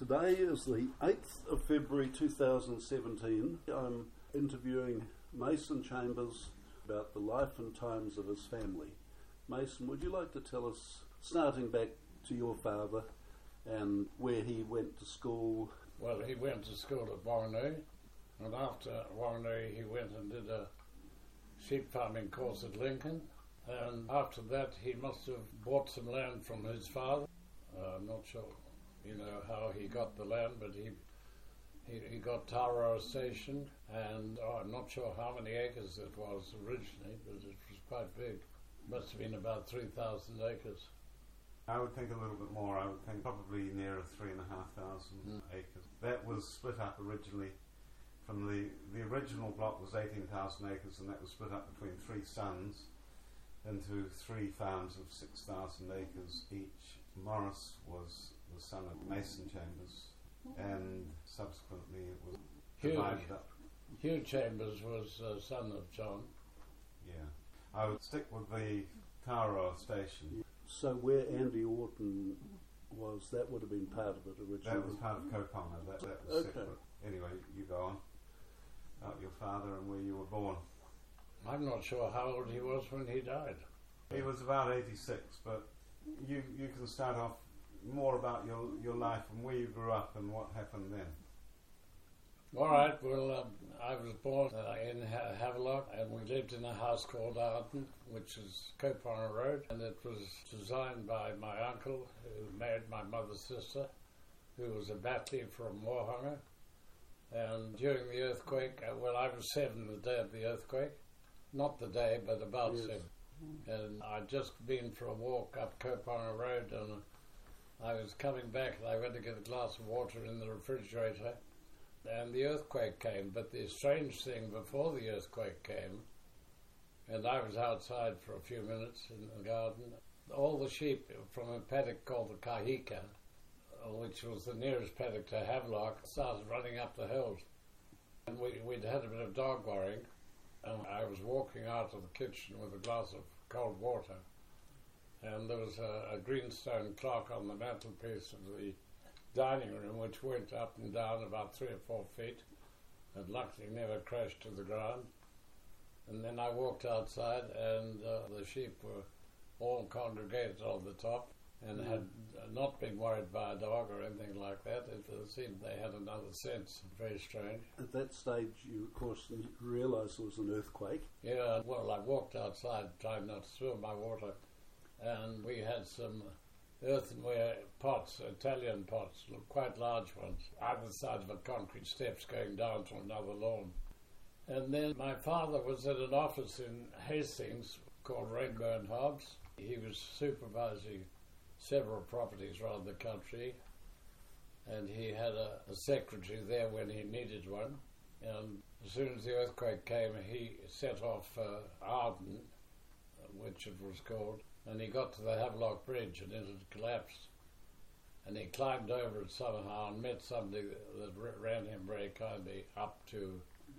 Today is the 8th of February 2017. I'm interviewing Mason Chambers about the life and times of his family. Mason, would you like to tell us, starting back to your father and where he went to school? Well, he went to school at Warranee, and after Warranee he went and did a sheep farming course at Lincoln, and after that he must have bought some land from his father. I'm not sure, how he got the land, but he got Tauro Station, and I'm not sure how many acres it was originally, but it was quite big. Must have been about 3,000 acres. I would think a little bit more. I would think probably nearer 3,500 acres. That was split up originally from the original block was 18,000 acres, and that was split up between three sons into three farms of 6,000 acres each. Morris was the son of Mason Chambers, and subsequently it was divided up. Hugh Chambers was son of John. Yeah. I would stick with the Tauro Station. So where Andy Orton was, that would have been part of it originally? That was part of Koponga. That was okay. Separate. Anyway, you go on. About your father and where you were born. I'm not sure how old he was when he died. He was about 86, but you can start off more about your life and where you grew up and what happened then. All right, well, I was born in Havelock, and we lived in a house called Arden, which is Koponga Road, and it was designed by my uncle, who married my mother's sister, who was a battler from Wahanga. And during the earthquake, I was 7 the day of the earthquake, not the day, but about 7. And I'd just been for a walk up Koponga Road, and I was coming back, and I went to get a glass of water in the refrigerator, and the earthquake came. But the strange thing, before the earthquake came, and I was outside for a few minutes in the garden, all the sheep from a paddock called the Kahika, which was the nearest paddock to Havelock, started running up the hills. And we'd had a bit of dog worrying, and I was walking out of the kitchen with a glass of cold water, and there was a greenstone clock on the mantelpiece of the dining room, which went up and down about 3 or 4 feet, and luckily never crashed to the ground. And then I walked outside, and the sheep were all congregated on the top, and had not been worried by a dog or anything like that. It seemed they had another sense. Very strange. At that stage, you, of course, realised there was an earthquake. Yeah, well, I walked outside trying not to spill my water, and we had some earthenware pots, Italian pots, quite large ones, either side of a concrete steps going down to another lawn. And then my father was at an office in Hastings called Rainbow and Hobbs. He was supervising several properties around the country, and he had a secretary there when he needed one. And as soon as the earthquake came, he set off Arden, which it was called, and he got to the Havelock Bridge, and it had collapsed. And he climbed over it somehow and met somebody that ran him very kindly up to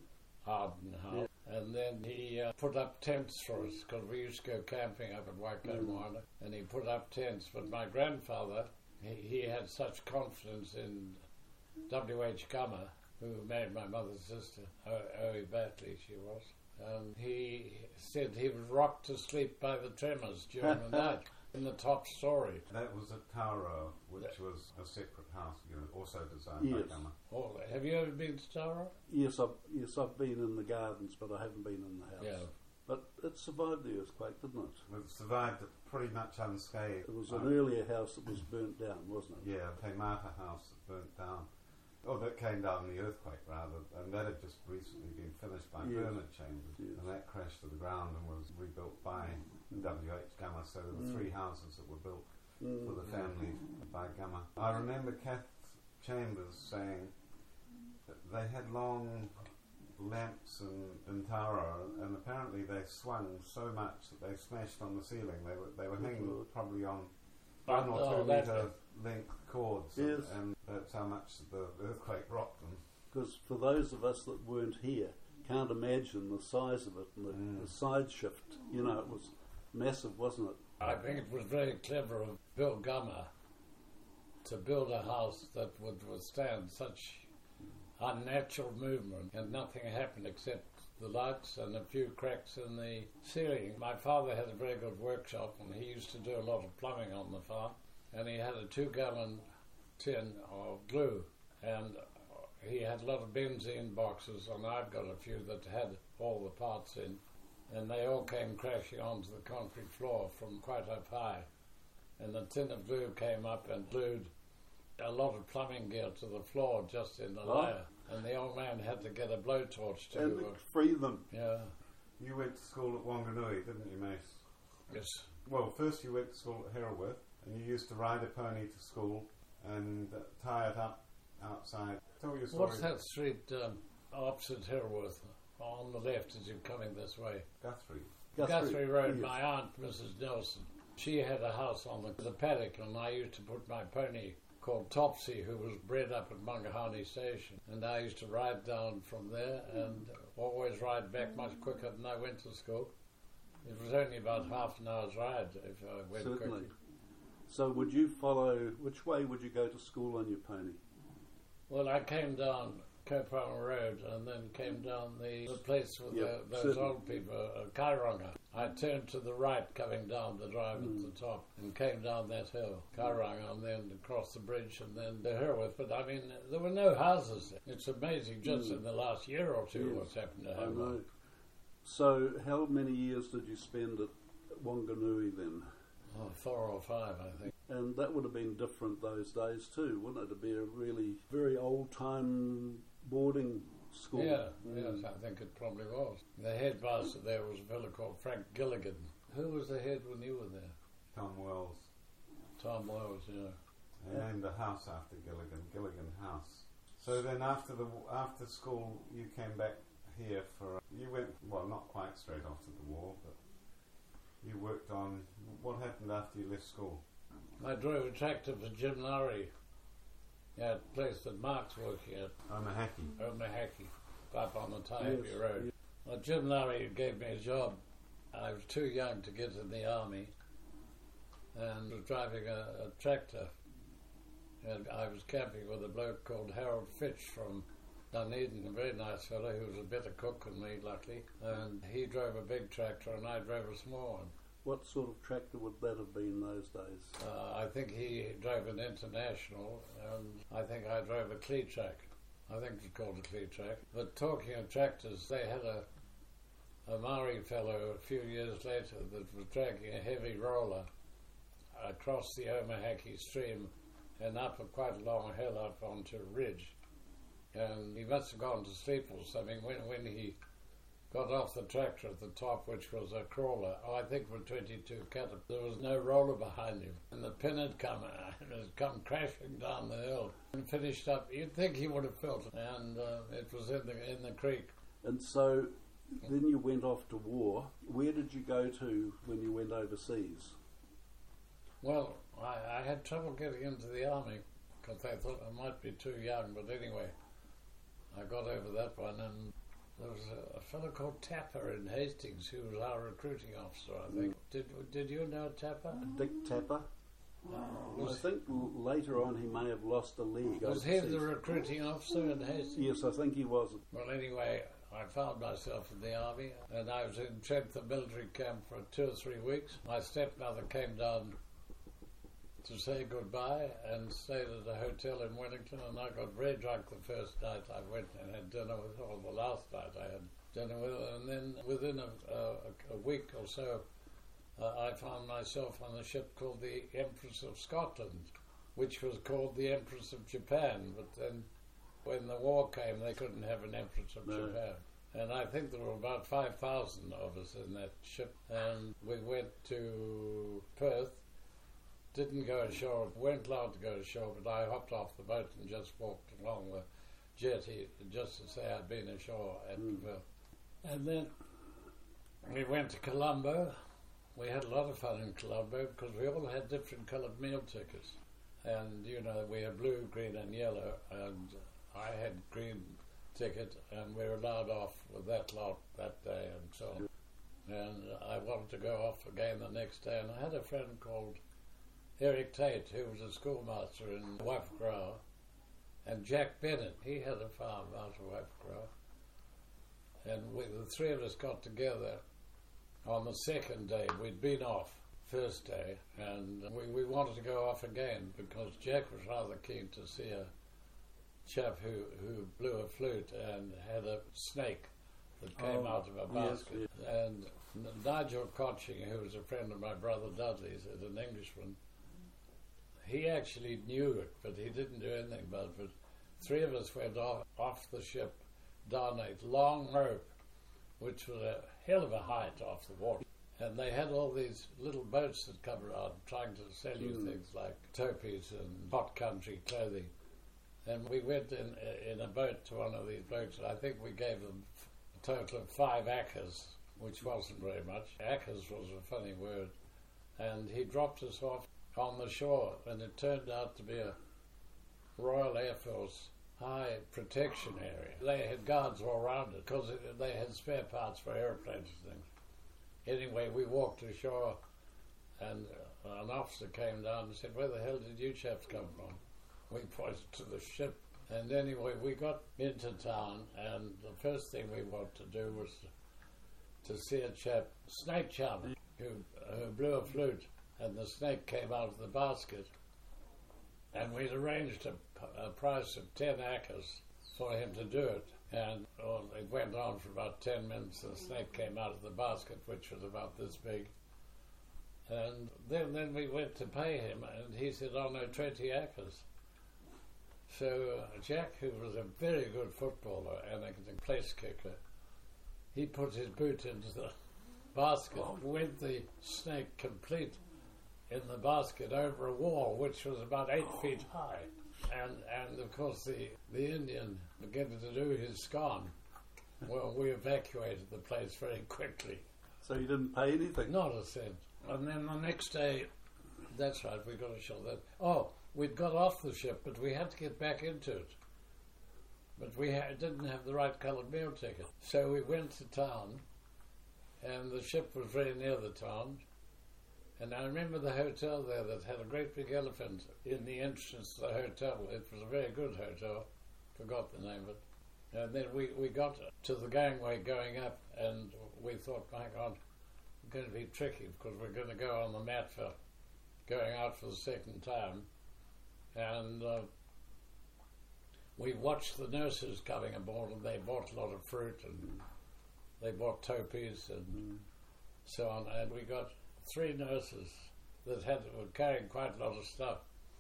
Arden House. Yeah. And then he put up tents for us, because we used to go camping up at Waikamoana, and he put up tents. But my grandfather, he had such confidence in W.H. Gummer, who married my mother's sister, Owie Batley she was. And he said he was rocked to sleep by the tremors during the night in the top story. That was at Tauro, which was a separate house, also designed by Gummer. Oh, have you ever been to Tauro? Yes, I've been in the gardens, but I haven't been in the house. Yeah. But it survived the earthquake, didn't it? It survived pretty much unscathed. It was an earlier house that was burnt down, wasn't it? Yeah, a Taimata house that burnt down. Oh, that came down in the earthquake, rather, and that had just recently been finished by Bernard Chambers, and that crashed to the ground and was rebuilt by W.H. Gummer. So there were 3 houses that were built for the family by Gummer. I remember Kath Chambers saying that they had long lamps in Tauro, and apparently they swung so much that they smashed on the ceiling. They were hanging probably on 1 or 2 metre length cords, and that's how much the earthquake rocked them. Because for those of us that weren't here, can't imagine the size of it and the side shift. It was massive, wasn't it? I think it was very clever of Bill Gummer to build a house that would withstand such unnatural movement, and nothing happened except the lights and a few cracks in the ceiling. My father had a very good workshop, and he used to do a lot of plumbing on the farm, and he had a 2-gallon tin of glue, and he had a lot of benzene boxes, and I've got a few that had all the parts in, and they all came crashing onto the concrete floor from quite up high, and the tin of glue came up and glued a lot of plumbing gear to the floor just in the layer, and the old man had to get a blowtorch to and free them. Yeah. You went to school at Wanganui, didn't you, Mace? Yes. Well, first you went to school at Herewith, and you used to ride a pony to school and tie it up outside. Tell your story. What's that street opposite Herewith, on the left as you're coming this way? Guthrie. Road. Yes. My aunt, Mrs. Nelson, she had a house on the paddock, and I used to put my pony, called Topsy, who was bred up at Mangahani Station, and I used to ride down from there and always ride back much quicker than I went to school. It was only about half an hour's ride if I went Certainly. quickly. So would you follow, which way would you go to school on your pony? Well, I came down Kopama Road and then came down the place with those certainly. old people, Kairanga. I turned to the right coming down the drive at the top and came down that hill, Kairanga, and then across the bridge and then to Herewith. But I mean, there were no houses there. It's amazing just in the last year or two what's happened to I Herewith. know. So how many years did you spend at Wanganui then? Oh, 4 or 5, I think. And that would have been different those days too, wouldn't it? To be a really very old-time boarding school. Yeah, yes, I think it probably was. The headmaster there was a fellow called Frank Gilligan. Who was the head when you were there? Tom Wells. Tom Wells, yeah. They named the house after Gilligan House. So then after school you came back here you went, well, not quite straight after the war, but you worked on, what happened after you left school? I drove a tractor for Jim Lowry at a place that Mark's working at, Omahaki, up on the Taihape Road. Well, Jim Lowry gave me a job. I was too young to get in the army and was driving a tractor. And I was camping with a bloke called Harold Fitch from Dunedin, a very nice fellow who was a better cook than me, luckily. And he drove a big tractor and I drove a small one. What sort of tractor would that have been those days? I think he drove an International, and I think I drove a Cleatrack. I think it was called a Cleatrack. But talking of tractors, they had a Maori fellow a few years later that was dragging a heavy roller across the Omahaki stream and up a quite a long hill up onto a ridge. And he must have gone to sleep or something when he got off the tractor at the top, which was a crawler. I think it was 22 Caterpillar. There was no roller behind him. And the pin had come crashing down the hill and finished up. You'd think he would have felt it. And it was in the creek. And so then you went off to war. Where did you go to when you went overseas? Well, I had trouble getting into the army because they thought I might be too young. But anyway, I got over that one, and there was a fellow called Tapper in Hastings who was our recruiting officer, I think. Did you know Tapper? Dick Tapper? I think later on he may have lost a leg. Was he the recruiting officer in Hastings? Yes, I think he was. Well, anyway, I found myself in the army, and I was in Trentham military camp for 2 or 3 weeks. My stepmother came down to say goodbye and stayed at a hotel in Wellington, and I got very drunk the first night I went and had dinner with her, or the last night I had dinner with her, and then within a week or so I found myself on a ship called the Empress of Scotland, which was called the Empress of Japan, but then when the war came they couldn't have an Empress of Japan. And I think there were about 5,000 of us in that ship, and we went to Perth. Didn't go ashore, weren't allowed to go ashore, but I hopped off the boat and just walked along the jetty just to say I'd been ashore at Perth. And then we went to Colombo. We had a lot of fun in Colombo because we all had different coloured meal tickets. And, you know, we had blue, green and yellow, and I had green ticket, and we were allowed off with that lot that day and so on. And I wanted to go off again the next day, and I had a friend called Eric Tate, who was a schoolmaster in Waiwhakaroa, and Jack Bennett, he had a farm out of Waiwhakaroa. And the three of us got together on the second day. We'd been off first day, and we wanted to go off again because Jack was rather keen to see a chap who blew a flute and had a snake that came out of a basket. Yes. And Nigel Cotching, who was a friend of my brother Dudley's, is an Englishman. He actually knew it, but he didn't do anything about it. But three of us went off the ship down a long rope, which was a hell of a height off the water. And they had all these little boats that come around trying to sell you things like topies and hot country clothing. And we went in a boat to one of these boats, and I think we gave them a total of 5 acres, which wasn't very much. Acres was a funny word. And he dropped us off on the shore, and it turned out to be a Royal Air Force high protection area. They had guards all around it because they had spare parts for airplanes and things. Anyway, we walked ashore, and an officer came down and said, "Where the hell did you chaps come from?" We pointed to the ship. And anyway, we got into town, and the first thing we wanted to do was to see a chap, snake charmer, who blew a flute, and the snake came out of the basket. And we'd arranged a price of 10 acres for him to do it. And it went on for about 10 minutes. The snake came out of the basket, which was about this big. And then we went to pay him, and he said, "Oh no, 20 acres. So Jack, who was a very good footballer and a place kicker, he put his boot into the basket, went the snake complete in the basket over a wall which was about 8 feet high. And of course the Indian began to do his scone. Well, we evacuated the place very quickly. So you didn't pay anything? Not a cent. And then the next day, that's right, we got to show that. Oh, we'd got off the ship, but we had to get back into it. But we didn't have the right coloured meal ticket. So we went to town, and the ship was very near the town. And I remember the hotel there that had a great big elephant in the entrance to the hotel. It was a very good hotel. Forgot the name of it. And then we got to the gangway going up, and we thought, my God, it's going to be tricky because we're going to go on the mat for going out for the second time. And we watched the nurses coming aboard, and they bought a lot of fruit, and they bought topies and so on. And we got 3 nurses that were carrying quite a lot of stuff.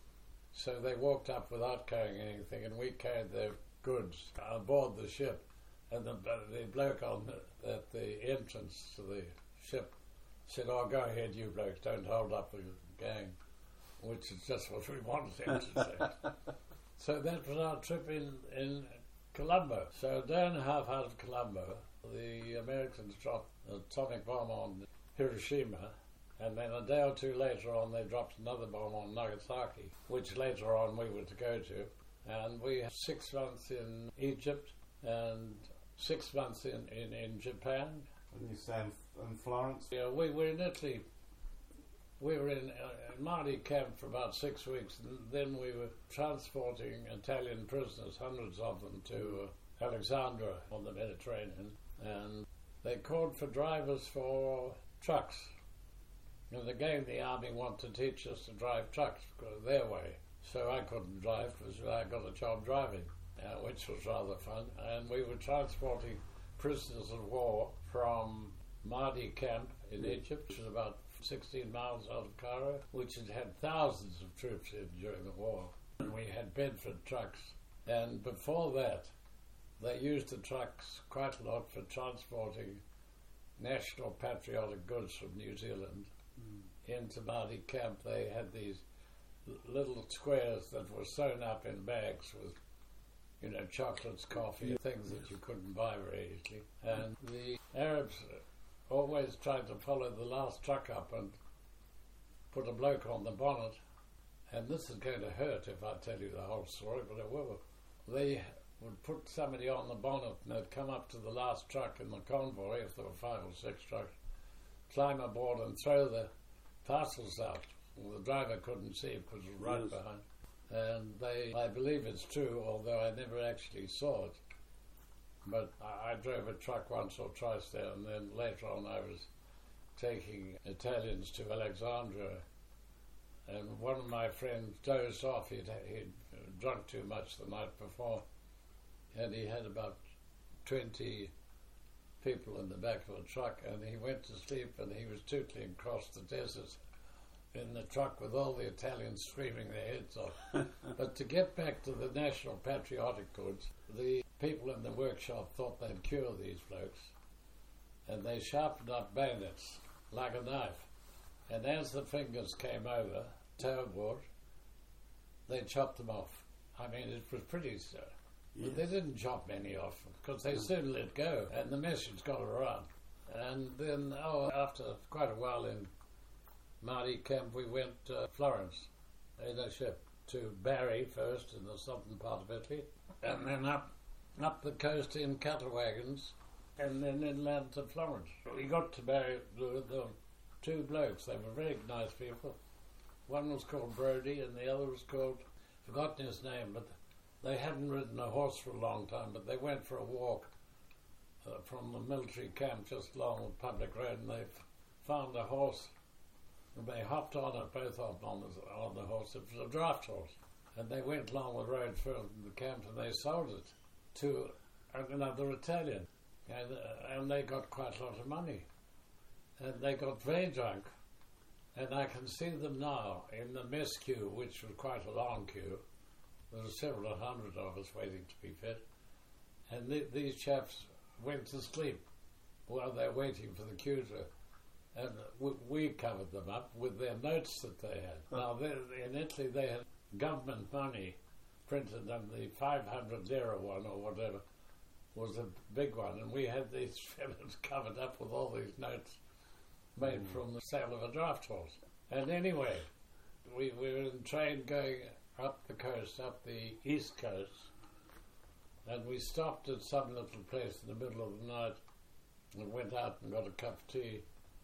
So they walked up without carrying anything, and we carried their goods aboard the ship. And the bloke at the entrance to the ship said, "Oh, go ahead, you blokes, don't hold up the gang," which is just what we wanted him to say. So that was our trip in Colombo. So a day and a half out of Colombo, the Americans dropped an atomic bomb on Hiroshima, and then a day or two later on they dropped another bomb on Nagasaki, which later on we were to go to. And we had 6 months in Egypt and 6 months in Japan. And you say in Florence? Yeah, we were in Italy. We were in Mahdi camp for about 6 weeks, and then we were transporting Italian prisoners, hundreds of them, to Alexandria on the Mediterranean. And they called for drivers for trucks. And again, the army wanted to teach us to drive trucks their way. So I couldn't drive because I got a job driving, which was rather fun. And we were transporting prisoners of war from Mahdi camp in Egypt, which was about 16 miles out of Cairo, which had thousands of troops in during the war. And we had Bedford trucks. And before that, they used the trucks quite a lot for transporting national patriotic goods from New Zealand into Mahdi camp. They had these little squares that were sewn up in bags with, chocolates, coffee, things that you couldn't buy very easily. And the Arabs always tried to follow the last truck up and put a bloke on the bonnet. And this is going to hurt if I tell you the whole story, but it will. They would put somebody on the bonnet, and they'd come up to the last truck in the convoy, if there were 5 or 6 trucks, climb aboard and throw the parcels out the driver couldn't see it because it was right Yes. behind. And I believe it's true, although I never actually saw it. But I drove a truck once or twice there, and then later on I was taking Italians to Alexandria. And one of my friends dozed off. He'd drunk too much the night before, and he had about 20 people in the back of the truck, and he went to sleep, and he was tootling across the desert in the truck with all the Italians screaming their heads off. But to get back to the National Patriotic Goods, the people in the workshop thought they'd cure these blokes, and they sharpened up bayonets like a knife. And as the fingers came over, towerboard, they chopped them off. I mean, it was pretty... But they didn't chop many off, because they soon let go, and the message got around. And then, after quite a while in Mahdi camp, we went to Florence in a ship to Bari first, in the southern part of Italy, and then up the coast in cattle wagons, and then inland to Florence. We got to Bari, the two blokes. They were very nice people. One was called Brody, and the other was called, forgotten his name, but they hadn't ridden a horse for a long time, but they went for a walk from the military camp just along the public road, and they found a horse, and they hopped on it, both of them on the horse. It was a draft horse. And they went along the road further from the camp, and they sold it to another Italian. And they got quite a lot of money. And they got very drunk. And I can see them now in the mess queue, which was quite a long queue. There were several hundred of us waiting to be fed. And these chaps went to sleep while they were waiting for the queue to... And we covered them up with their notes that they had. Now, in Italy, they had government money printed, and the 500 lira one or whatever was a big one. And we had these fellows covered up with all these notes made from the sale of a draft horse. And anyway, we were in a train going up the coast, up the east coast, and we stopped at some little place in the middle of the night and went out and got a cup of tea.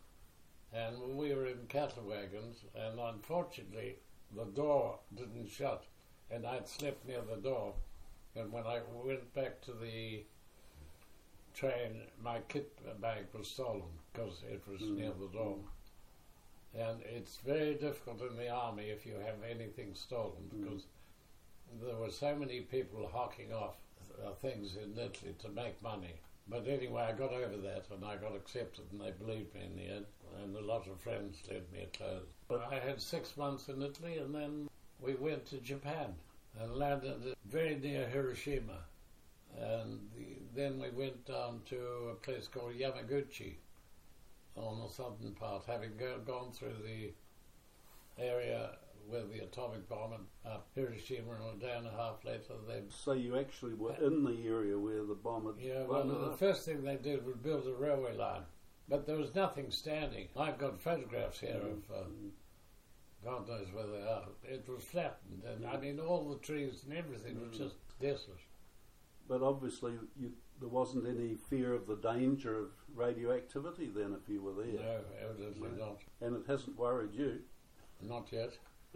And we were in cattle wagons, and unfortunately the door didn't shut, and I'd slept near the door. And when I went back to the train, my kit bag was stolen because it was near the door. And it's very difficult in the army if you have anything stolen, because there were so many people hawking off things in Italy to make money. But anyway, I got over that, and I got accepted, and they believed me in the end, and a lot of friends lent me a clothes. But I had 6 months in Italy, and then we went to Japan and landed very near Hiroshima. And then we went down to a place called Yamaguchi on the southern part, having gone through the area where the atomic bomb and Hiroshima, and a day and a half later they... So you actually were in the area where the bomb had... Yeah, well, the first thing they did was build a railway line. But there was nothing standing. I've got photographs here of... God knows where they are. It was flattened, and I mean all the trees and everything was just desolate. But obviously there wasn't any fear of the danger of radioactivity then if you were there. No, evidently not. And it hasn't worried you? Not yet.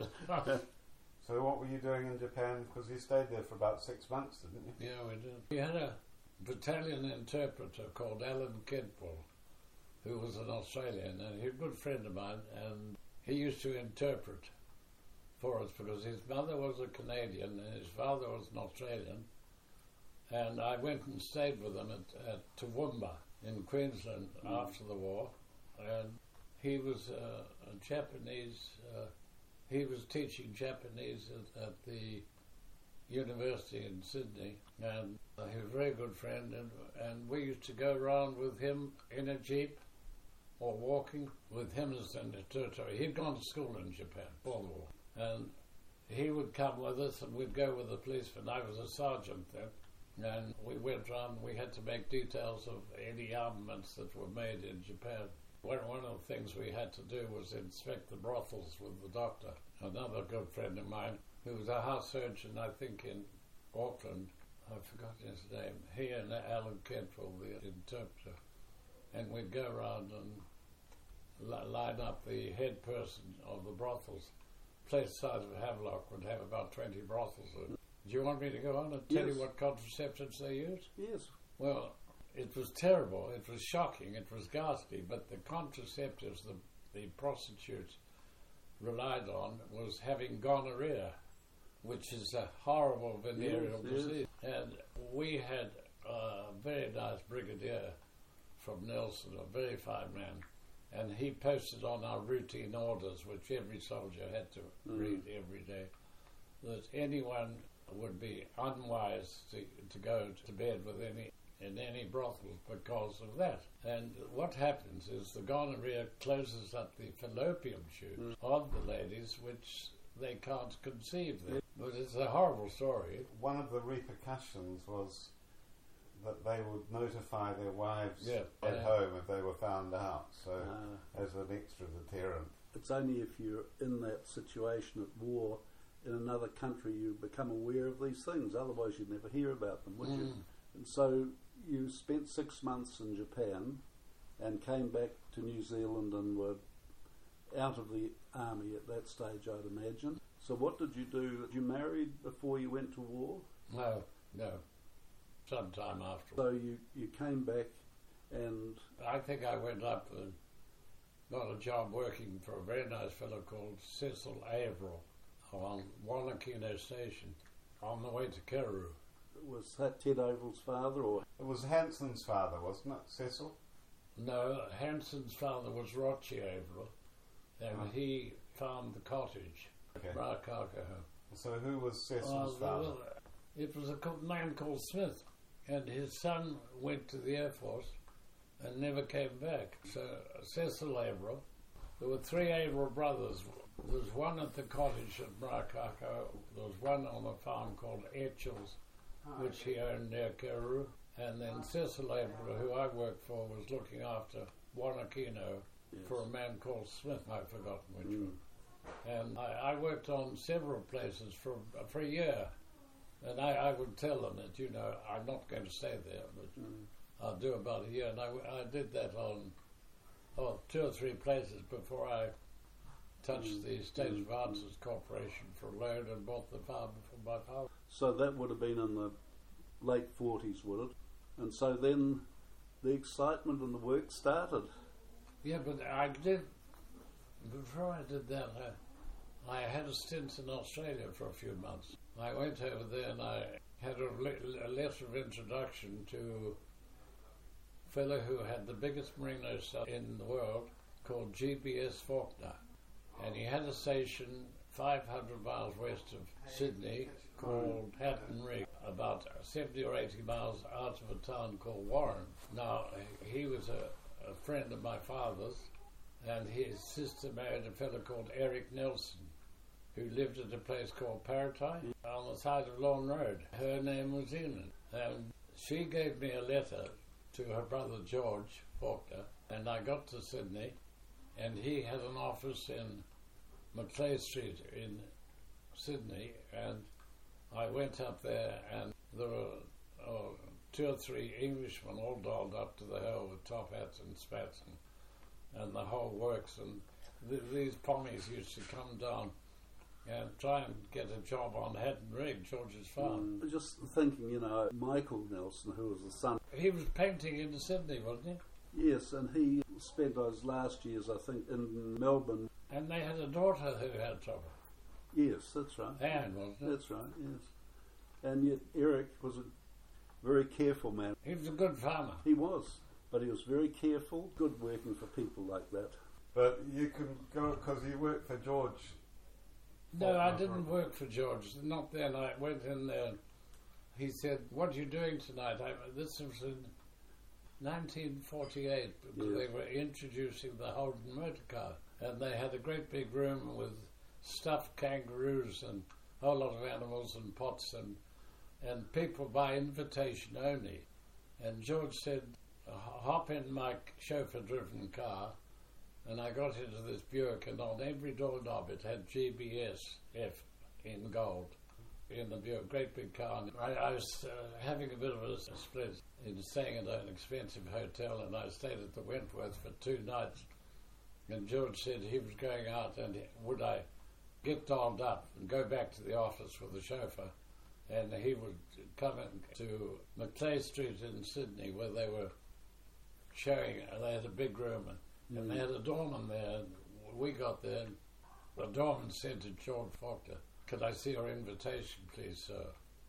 So what were you doing in Japan? Because you stayed there for about 6 months, didn't you? Yeah, we did. We had a battalion interpreter called Alan Kedpol, who was an Australian, and he was a good friend of mine, and he used to interpret for us because his mother was a Canadian and his father was an Australian. And I went and stayed with him at Toowoomba in Queensland after the war, and he was a Japanese... he was teaching Japanese at the university in Sydney, and he was a very good friend, and we used to go around with him in a jeep or walking with him as an interpreter. He'd gone to school in Japan before the war, and he would come with us and we'd go with the policeman. I was a sergeant then, and we went around. We had to make details of any armaments that were made in Japan. One of the things we had to do was inspect the brothels with the doctor, another good friend of mine, who was a house surgeon, I think, in Auckland. I've forgotten his name. He and Alan Kedpol, the interpreter. And we'd go around and line up the head person of the brothels. Place the size of Havelock would have about 20 brothels. Do you want me to go on and tell you what contraceptives they used? Yes. Well, it was terrible, it was shocking, it was ghastly, but the contraceptives the prostitutes relied on was having gonorrhea, which is a horrible venereal disease. And we had a very nice brigadier from Nelson, a very fine man, and he posted on our routine orders, which every soldier had to read every day, that anyone would be unwise to go to bed with in any brothel because of that. And what happens is the gonorrhea closes up the fallopian tubes of the ladies, which they can't conceive them. But it's a horrible story. One of the repercussions was that they would notify their wives at home if they were found out, so as an extra deterrent. It's only if you're in that situation at war in another country you become aware of these things, otherwise you'd never hear about them, would you? And so you spent 6 months in Japan and came back to New Zealand and were out of the army at that stage, I'd imagine. So what did you do? Did you marry before you went to war? No. Sometime after. So you came back and... I think I went up and got a job working for a very nice fellow called Cecil Averill on Wanakino Station on the way to Kerru. Was that Ted Averill's father, or...? It was Hanson's father, wasn't it, Cecil? No, Hanson's father was Rochi Averill, and he farmed the cottage, Rakakaho. So who was Cecil's father? It was a man called Smith, and his son went to the Air Force and never came back. So Cecil Averill, there were 3 Averill brothers. There was one at the cottage at Rakakaho, there was one on a farm called Etchells, which he owned near Kerru, and then Cecil Averill, who I worked for, was looking after Wanakino for a man called Smith, I've forgotten which one. And I worked on several places for a year, and I would tell them that, I'm not going to stay there, but I'll do about a year, and I did that on 2 or 3 places before I touched the State Advances Corporation for a loan and bought the farm for my father. So that would have been in the late 40s, would it? And so then the excitement and the work started. Yeah, but before I did that, I had a stint in Australia for a few months. I went over there and I had a letter of introduction to a fellow who had the biggest merino cell in the world called GBS Faulkner. And he had a station 500 miles west of Sydney called Hatton Rig, about 70 or 80 miles out of a town called Warren. Now, he was a friend of my father's, and his sister married a fellow called Eric Nelson, who lived at a place called Paratai on the side of Lawn Road. Her name was Enon, and she gave me a letter to her brother George Faulkner, and I got to Sydney, and he had an office in Macleay Street in Sydney, and I went up there, and there were 2 or 3 Englishmen all dolled up to the hill with top hats and spats and the whole works, and these pommies used to come down and try and get a job on Hatton Rig, George's farm. Just thinking, Michael Nelson, who was the son... He was painting in Sydney, wasn't he? Yes, and he spent those last years, I think, in Melbourne. And they had a daughter who had trouble. Yes, that's right. Anne, wasn't it? That's right, yes. And yet Eric was a very careful man. He was a good farmer. He was, but he was very careful, good working for people like that. But you can go, because you worked for George. No, I didn't work for George. Not then. I went in there. He said, "What are you doing tonight?" This was in 1948. They were introducing the Holden motor car, and they had a great big room with stuffed kangaroos and a whole lot of animals and pots and people by invitation only. And George said, "Hop in my chauffeur-driven car." And I got into this Buick, and on every doorknob it had GBSF in gold in the Buick, great big car. And I was having a bit of a split in staying at an expensive hotel, and I stayed at the Wentworth for 2 nights. And George said he was going out and would I get dolled up and go back to the office with the chauffeur, and he would come in to Macleay Street in Sydney where they were showing, they had a big room and they had a doorman there, and we got there and the doorman said to George Faulkner, "Could I see your invitation, please, sir?"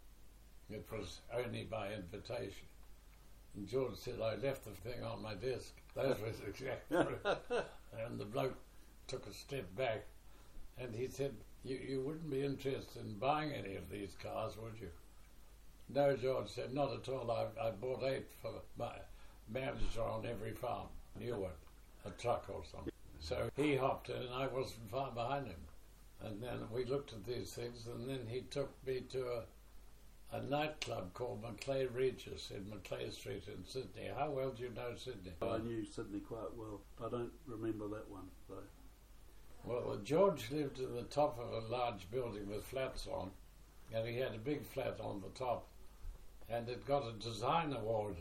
It was only by invitation. And George said, "I left the thing on my desk." That was exactly right. And the bloke took a step back and he said, you wouldn't be interested in buying any of these cars, would you?" "No," George said, "not at all. I bought 8 for my manager on every farm. New one, a truck or something." So he hopped in and I wasn't far behind him. And then we looked at these things, and then he took me to a nightclub called Macleay Regis in Macleay Street in Sydney. How well do you know Sydney? I knew Sydney quite well. I don't remember that one, though. Well, George lived at the top of a large building with flats on, and he had a big flat on the top, and it got a design award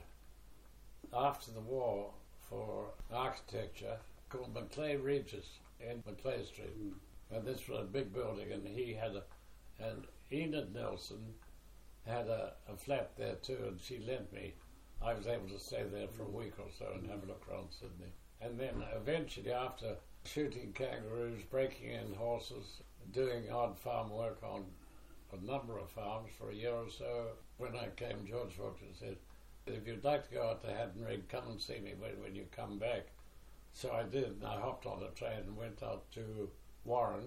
after the war for architecture called Macleay Regis in Macleay Street. And this was a big building, and he had and Enid Nelson had a flat there too, and she lent me. I was able to stay there for a week or so and have a look around Sydney. And then eventually, after shooting kangaroos, breaking in horses, doing odd farm work on a number of farms for a year or so, when I came, George Faulkner said, "If you'd like to go out to Haddon Rig, come and see me when you come back." So I did, and I hopped on a train and went out to Warren,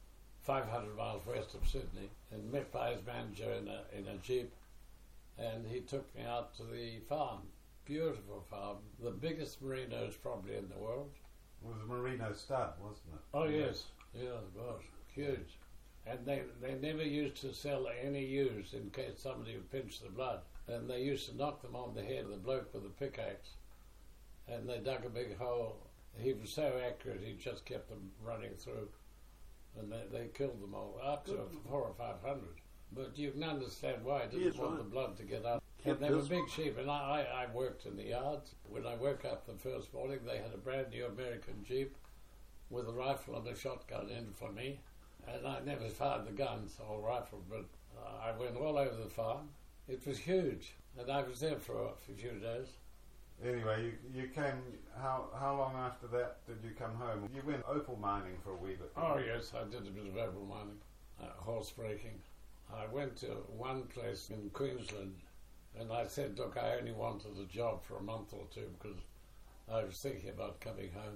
500 miles west of Sydney, and met by his manager in a jeep, and he took me out to the farm. Beautiful farm, the biggest merinos probably in the world. It was a merino stud, wasn't it? Oh yes, yeah, it was huge. And they never used to sell any ewes in case somebody would pinch the blood, and they used to knock them on the head of the bloke with a pickaxe, and they dug a big hole. He was so accurate, he just kept them running through. And they killed them all, up to 400 or 500. But you can understand why. He didn't want the blood to get out. And they were big sheep, and I worked in the yards. When I woke up the first morning, they had a brand new American Jeep with a rifle and a shotgun in for me. And I never fired the guns or rifle, but I went all over the farm. It was huge, and I was there for a few days. Anyway, you came, how long after that did you come home? You went opal mining for a wee bit. Oh yes, I did a bit of opal mining, horse breaking. I went to one place in Queensland, and I said, "Look, I only wanted a job for a month or two because I was thinking about coming home."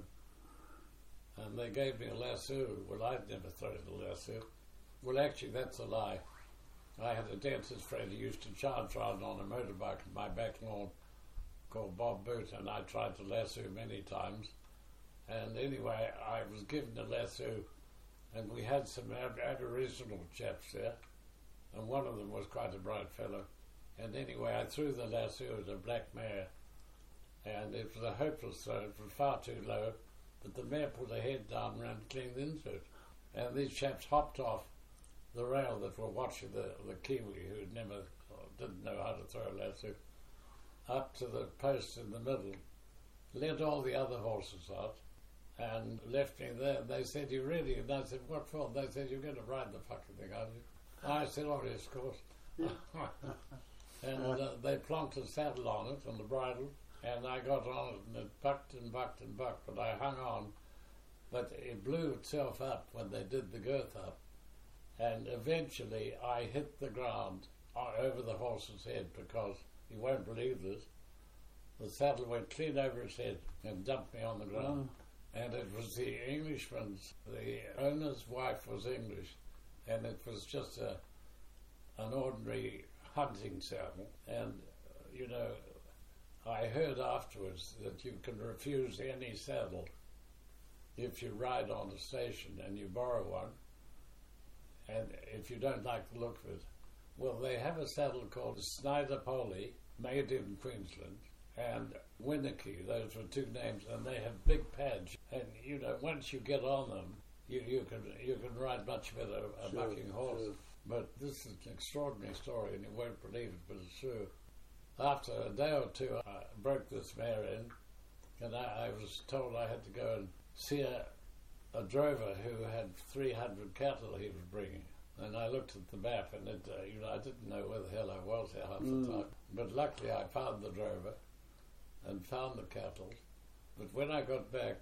And they gave me a lasso. Well, I'd never thrown a lasso. Well, actually, that's a lie. I had a dentist friend who used to charge around on a motorbike at my back lawn called Bob Boot, and I tried to lasso many times. And anyway, I was given a lasso, and we had some Aboriginal chaps there, and one of them was quite a bright fellow. And anyway, I threw the lasso at a black mare, and it was a hopeless throw. It was far too low, but the mare put her head down and ran clean into it. And these chaps hopped off the rail that were watching the Kiwi, who didn't know how to throw a lasso, up to the post in the middle, led all the other horses out, and left me there. They said, "You really?" And I said, "What for?" They said, "You're going to ride the fucking thing, aren't you?" I said, "Oh, yes, of course." And they plonked a saddle on it and the bridle, and I got on it, and it bucked and bucked and bucked, but I hung on. But it blew itself up when they did the girth up, and eventually I hit the ground over the horse's head, because you won't believe this, the saddle went clean over his head and dumped me on the ground. And it was the Englishman's, the owner's wife was English, and it was just an ordinary hunting saddle. And, I heard afterwards that you can refuse any saddle if you ride on a station and you borrow one, and if you don't like the look of it. Well, they have a saddle called Snyder Polly, made in Queensland, and Winnicky. Those were two names, and they have big pads. And once you get on them, you can ride much better a bucking horse. Sure. But this is an extraordinary story, and you won't believe it, but it's true. After a day or two, I broke this mare in, and I was told I had to go and see a drover who had 300 cattle he was bringing. And I looked at the map, and I didn't know where the hell I was half the time. But luckily I found the drover and found the cattle. But when I got back,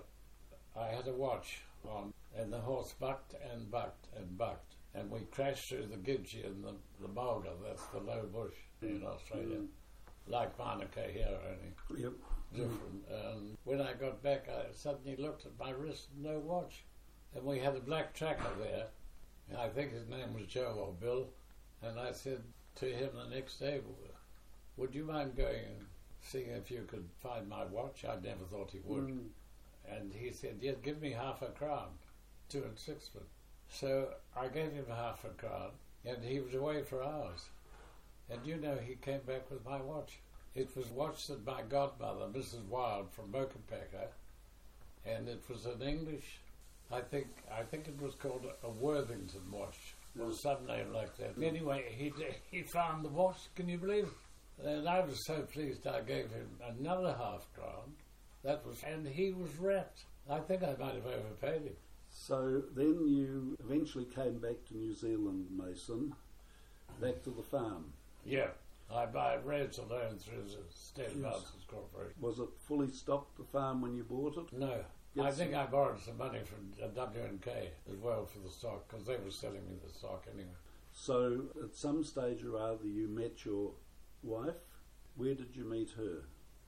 I had a watch on, and the horse bucked and bucked and bucked. And we crashed through the Gidgee and the mulga, that's the low bush in Australia. Like Manuka here, only different. And when I got back, I suddenly looked at my wrist, no watch. And we had a black tracker there. I think his name was Joe or Bill. And I said to him the next day, would you mind going and seeing if you could find my watch? I never thought he would. And he said, yes, give me half a crown, 2 6 foot. So I gave him half a crown, and he was away for hours. And he came back with my watch. It was a watch that my godmother, Mrs. Wild from Mokopeka, and it was an English, I think it was called a Worthington watch, or some name like that. Anyway, he found the watch, can you believe it? And I was so pleased I gave him another half crown. And he was wrapped. I think I might have overpaid him. So then you eventually came back to New Zealand, Mason, back to the farm. Yeah, I raised a loan through the State Masters Corporation. Was it fully stocked, the farm, when you bought it? No. I think I borrowed some money from W&K as well for the stock, because they were selling me the stock anyway. So at some stage or other you met your wife. Where did you meet her?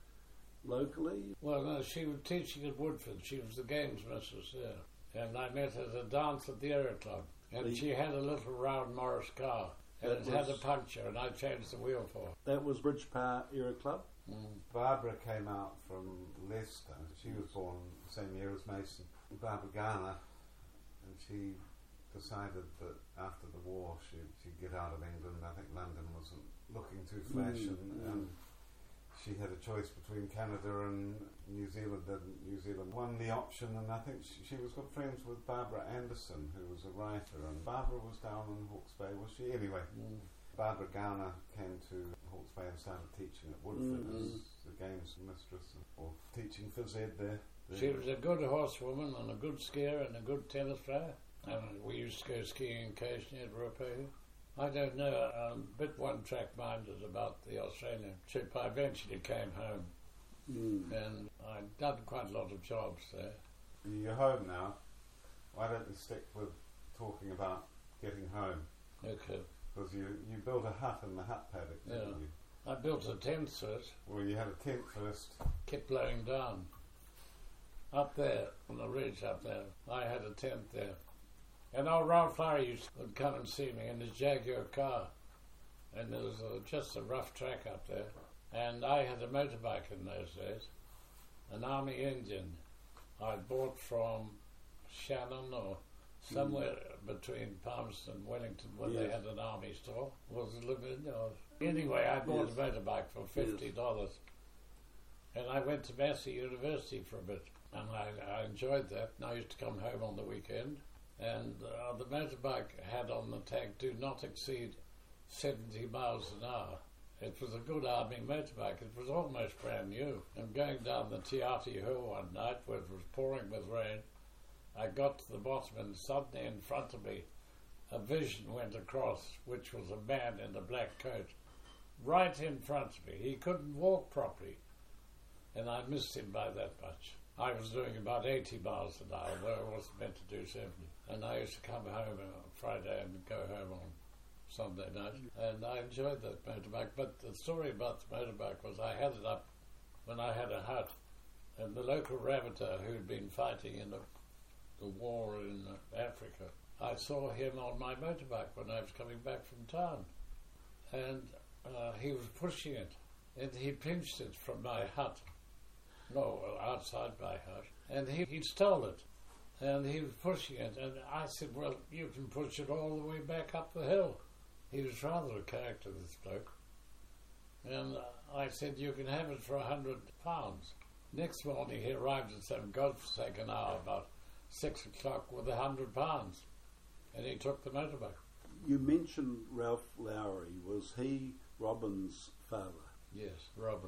Locally? Well, no, she was teaching at Woodford. She was the games mistress there. And I met her at a dance at the Aero Club. And she had a little round Morris car. And it had a puncture, and I changed the wheel for her. That was Bridgepar Aero Club? Barbara came out from Leicester. She was born the same year as Mason. Barbara Garner, and she decided that after the war she'd get out of England. I think London wasn't looking too flash, and she had a choice between Canada and New Zealand, and New Zealand won the option. And I think she was good friends with Barbara Anderson, who was a writer, and Barbara was down in Hawke's Bay, was she? Anyway, Barbara Garner came to Hawke's Bay and started teaching at Woodford as the games mistress, or teaching phys ed there. She was a good horsewoman and a good skier and a good tennis player. And we used to go skiing occasionally at Ruapehu. I don't know, I'm a bit one-track-minded about the Australian trip. I eventually came home, and I'd done quite a lot of jobs there. You're home now. Why don't you stick with talking about getting home? Okay. Because you built a hut in the hut paddock, didn't you? I built a tent first. Well, you had a tent first. Kept blowing down. Up there, on the ridge up there, I had a tent there. And old Ralph Lowry would come and see me in his Jaguar car. And there was just a rough track up there. And I had a motorbike in those days, an Army Indian I'd bought from Shannon or somewhere between Palmerston and Wellington, where they had an army store. Was it limited? Anyway, I bought a motorbike for $50. And I went to Massey University for a bit. And I enjoyed that. And I used to come home on the weekend. And the motorbike had on the tag, do not exceed 70 miles an hour. It was a good army motorbike. It was almost brand new. And going down the Tiati Hill one night, where it was pouring with rain, I got to the bottom, and suddenly in front of me, a vision went across, which was a man in a black coat, right in front of me. He couldn't walk properly, and I missed him by that much. I was doing about 80 miles an hour, though I wasn't meant to do 70. And I used to come home on Friday and go home on Sunday night. And I enjoyed that motorbike. But the story about the motorbike was I had it up when I had a hut. And the local rabbiter who'd been fighting in the war in Africa, I saw him on my motorbike when I was coming back from town. And he was pushing it. And he pinched it from my hut. No, outside my house. And he stole it. And he was pushing it. And I said, well, you can push it all the way back up the hill. He was rather a character, this bloke. And I said, you can have it for £100. Next morning he arrived at some godforsaken hour, about 6 o'clock, with £100. And he took the motorbike. You mentioned Ralph Lowry. Was he Robin's father? Yes, Robin.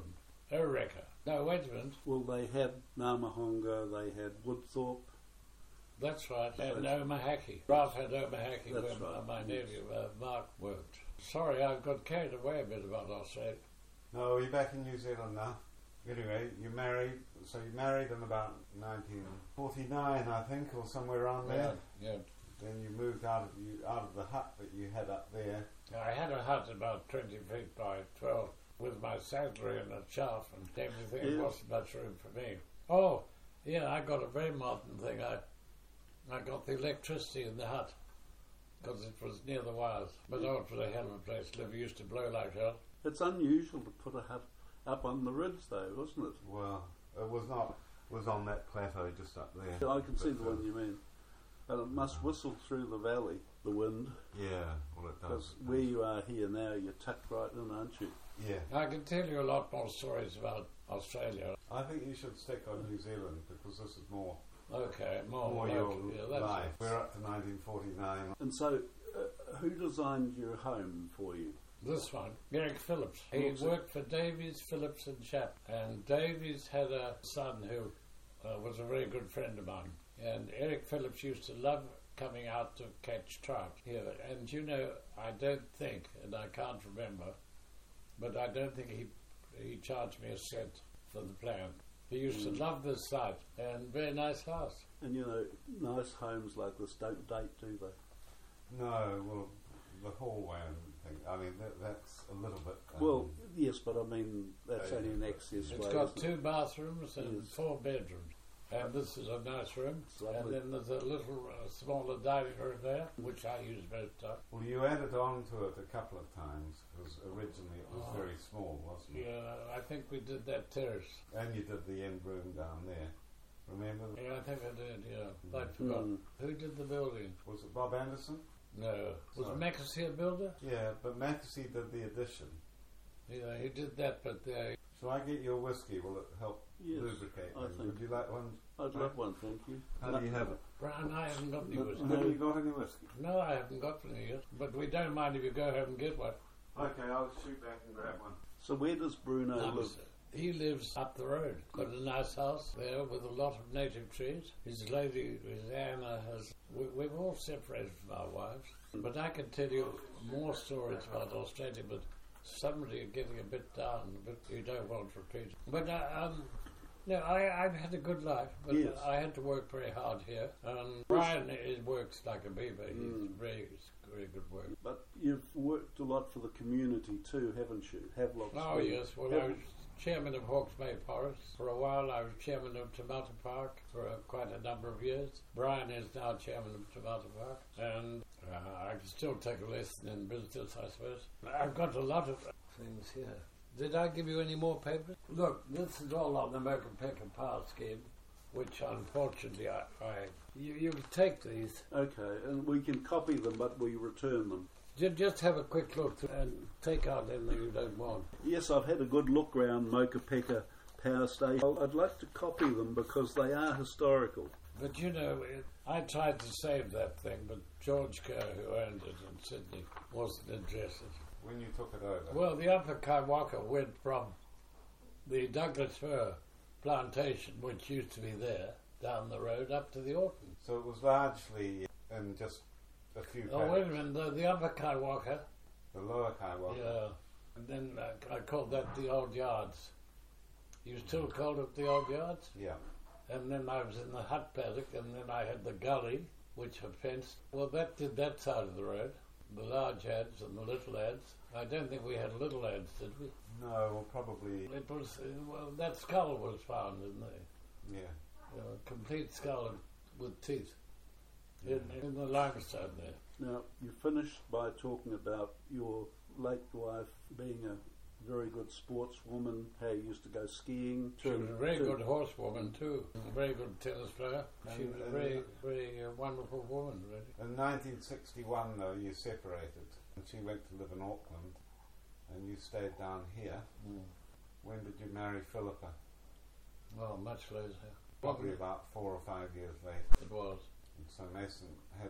Eureka. No, wait a minute. Well, they had Namahonga, they had Woodthorpe. That's right. And Omahaki. Ralph had Omahaki where That's right. my nephew Mark worked. Sorry, I got carried away a bit about Australia. No, you're back in New Zealand now. Anyway, you married in about 1949, I think, or somewhere around there. Yeah. Then you moved out of the hut that you had up there. I had a hut about 20 feet by 12 with my saddlery and a chaff and everything. Yeah. It wasn't much room for me. Oh, yeah, I got a very modern thing. I got the electricity in the hut because it was near the wires. But oh, it was a hell of a place to live. It used to blow like hell. It's unusual to put a hut up on the ridge, though, wasn't it? Well, it was not. It was on that plateau just up there. I can see the one you mean. And it must whistle through the valley, the wind. Yeah, well it does. Because where you are here now, you're tucked right in, aren't you? Yeah. I can tell you a lot more stories about Australia. I think you should stick on New Zealand because this is more Okay, more your local. Yeah, that's life. it. We're up to 1949. And so, who designed your home for you? This one, Eric Phillips. He worked for Davies, Phillips and Chap. And Davies had a son who was a very good friend of mine. And Eric Phillips used to love coming out to catch trout here. And you know, I don't think, and I can't remember, but I don't think he charged me a cent for the plan. He used to love this site, and very nice house. And you know, nice homes like this don't date, do they? No, well, the hallway and thing. I mean, that's a little bit. Well, yes, but I mean, that's only an access way. It's got isn't it? 2 bathrooms and Yes. 4 bedrooms. And this is a nice room. It's lovely. And then there's a little smaller dining room there, which I use most of. Well, you added on to it a couple of times because originally it was very small, wasn't it? Yeah, I think we did that terrace. And you did the end room down there. Remember? Yeah, I think I did, yeah. I forgot. Who did the building? Was it Bob Anderson? No. Was Sorry. Mackesy a builder? Yeah, but Mackesy did the addition. Yeah, he did that, but Shall I get you a whiskey? Will it help Yes, lubricate? I them? think. Would you like one? I'd love one, thank you. How do you have it? Brian, I haven't got any whiskey. Have you got any whiskey? No, I haven't got any yet. But we don't mind if you go home and get one. Okay, I'll shoot back and grab one. So where does Bruno live? He lives up the road. Got a nice house there with a lot of native trees. His lady, his Anna, we've all separated from our wives. But I can tell you more stories about Australia, but somebody are getting a bit down, but you don't want to repeat it. But no, I've had a good life, but Yes. I had to work very hard here. Brian works like a beaver. He's very good work. But you've worked a lot for the community too, haven't you? Havelock Oh Street. yes, well I was chairman of Hawke's Bay Forest. For a while I was chairman of Tomato Park for quite a number of years. Brian is now chairman of Tomato Park. And I can still take a lesson in business, I suppose. I've got a lot of things here. Did I give you any more papers? Look, this is all on the Mokopeka Power Scheme, which unfortunately you can take these. Okay, and we can copy them, but we return them. Just have a quick look and take out anything you don't want. Yes, I've had a good look round Mokopeka Power Station. I'd like to copy them because they are historical. But you know, I tried to save that thing, but George Kerr, who owned it in Sydney, wasn't interested. When you took it over? Well, the Upper Kaiwaka went from the Douglas Fir plantation, which used to be there, down the road, up to the Orton. So it was largely in just a few Oh, wait a minute, the Upper Kaiwaka, The lower Kaiwaka. yeah, and then I called that the Old Yards. You still called it the Old Yards? Yeah. And then I was in the hut paddock, and then I had the gully, which I fenced. Well, that did that side of the road, the large ads and the little ads. I don't think we had little ads, did we? No, well, probably. It was, well, that skull was found, didn't they? Yeah. Complete skull with teeth in the limestone there. Now, you finished by talking about your late wife being a very good sportswoman, how you used to go skiing. She was a very good horsewoman too, a very good tennis player. She was a very, very wonderful woman, really. In 1961, though, you separated, and she went to live in Auckland, and you stayed down here. When did you marry Philippa? Well, much later. Probably about 4 or 5 years later. It was. And so Mason had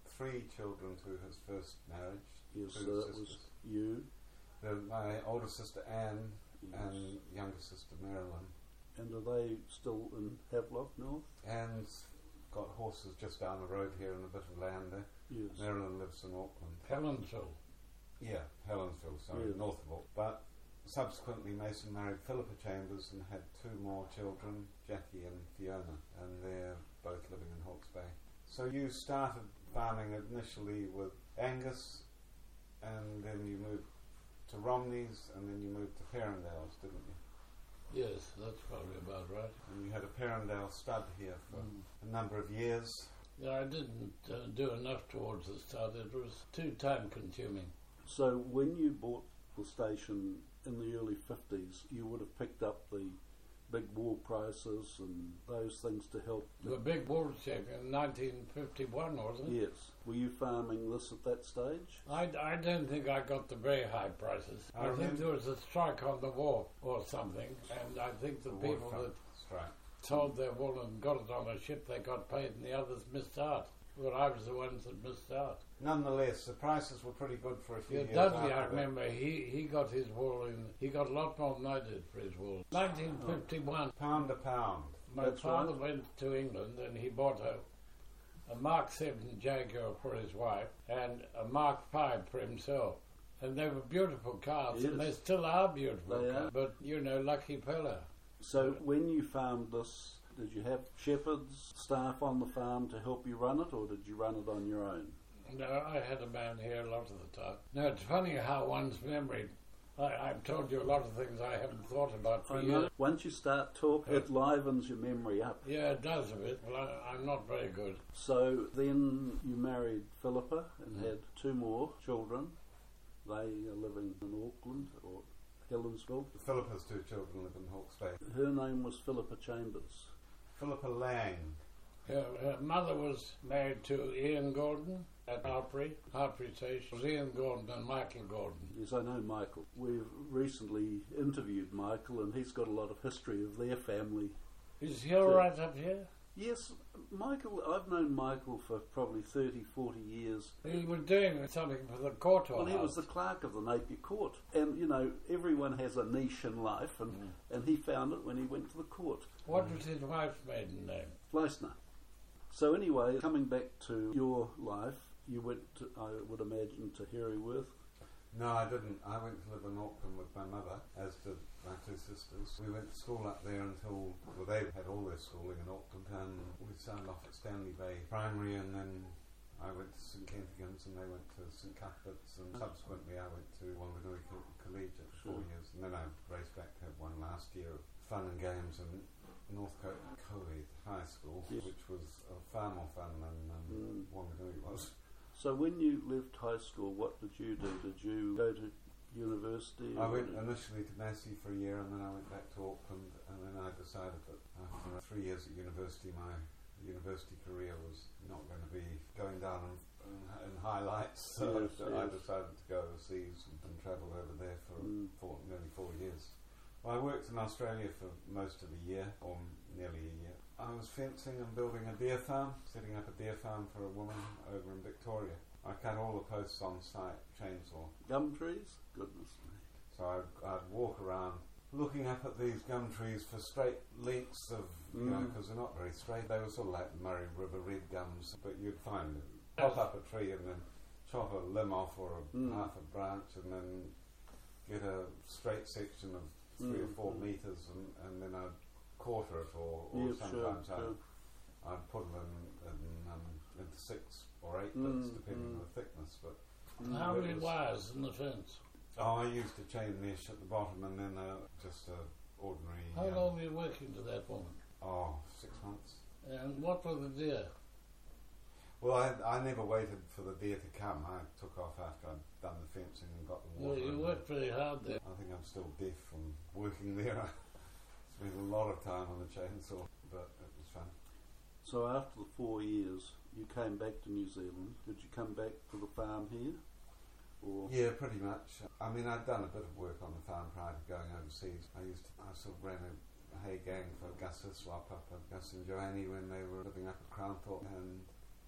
3 children through his first marriage. Yes, 2 that sisters. was you. My older sister Anne Yes. and younger sister Marilyn. And are they still in Havelock North? Anne's got horses just down the road here and a bit of land there. Yes. Marilyn lives in Auckland. Helensville. Yeah, Helensville, sorry, Yes. north of Auckland. But subsequently Mason married Philippa Chambers and had 2 more children, Jackie and Fiona, and they're both living in Hawke's Bay. So you started farming initially with Angus, and then you moved to Romney's, and then you moved to Perrindale's, didn't you? Yes, that's probably about right. And you had a Perrindale stud here for a number of years. Yeah, I didn't do enough towards the start. It was too time consuming. So when you bought the station in the early 50s, you would have picked up the big wool prices and those things to help. The big wool check in 1951, wasn't it? Yes. Were you farming this at that stage? I don't think I got the very high prices. I I think remember- there was a strike on the wharf or something, and I think the people that strike. sold their wool and got it on a ship, they got paid, and the others missed out. But I was the ones that missed out. Nonetheless, the prices were pretty good for a few Yeah, years. Dudley, after I that. remember, he got his wool in, he got a lot more than I did for his wool. 1951, Pound a pound. my That's father right. went to England and he bought a Mark 7 Jaguar for his wife and a Mark 5 for himself. And they were beautiful cars, and they Yes. still are beautiful They cars. are. But, you know, lucky fella. So when you farmed this, did you have shepherds, staff on the farm to help you run it, or did you run it on your own? No, I had a man here a lot of the time. No, it's funny how one's memory... I've told you a lot of things I haven't thought about for I years. know. Once you start talking, it livens your memory up. Yeah, it does a bit. Well, I'm not very good. So then you married Philippa and had 2 more children. They are living in Auckland or Helensville. Philippa's 2 children live in Hawke's Bay. Her name was Philippa Chambers. Philippa Lang. Her mother was married to Ian Gordon at Hartbury Station. It was Ian Gordon and Michael Gordon. Yes, I know Michael. We've recently interviewed Michael, and he's got a lot of history of their family. Is he all right up here? Yes, Michael, I've known Michael for probably 30, 40 years. He was doing something for the court. Well, he was the clerk of the Napier Court. And, you know, everyone has a niche in life, and he found it when he went to the court. What was his wife's maiden name? Fleissner. So anyway, coming back to your life, you went, I would imagine, to Herryworth. No, I didn't. I went to live in Auckland with my mother, as did my 2 sisters. We went to school up there until, well, they had all their schooling in Auckland, and we started off at Stanley Bay Primary, and then I went to St Kentigins, and they went to St Cuthbert's, and subsequently I went to Wanganui Collegiate for 4 years, and then I raced back to have one last year of fun and games in Northcote Coed High School, which was far more fun than Wanganui was. So when you left high school, what did you do? Did you go to university? I went initially to Massey for a year, and then I went back to Auckland, and then I decided that after 3 years at university, my university career was not going to be going down in highlights, so I decided to go overseas and travel over there for nearly 4 years. Well, I worked in Australia for most of the year, or nearly a year. I was fencing and building a deer farm, setting up a deer farm for a woman over in Victoria. I cut all the posts on site, chainsaw. Gum trees? Goodness me. So I'd walk around looking up at these gum trees for straight lengths of, you know, because they're not very straight. They were sort of like Murray River red gums, but you'd find it. Pop up a tree and then chop a limb off or half a branch and then get a straight section of 3 or 4 metres and then I'd quarter it or sometimes I'd put them into 6 or 8 bits depending on the thickness. But How many wires in the fence? I used a chain mesh at the bottom and then just a ordinary... How long were you working to that woman? 6 months. And what were the deer? Well, I never waited for the deer to come. I took off after I'd done the fencing and got the water. Well, you worked very hard there. I think I'm still deaf from working there. I spent a lot of time on the chainsaw, but it was fun. So after the 4 years, you came back to New Zealand. Did you come back to the farm here? Or Yeah, pretty much. I mean, I'd done a bit of work on the farm prior to going overseas. I sort of ran a hay gang for Gus Hislop up at Gus and Joannie when they were living up at Crownthorpe, and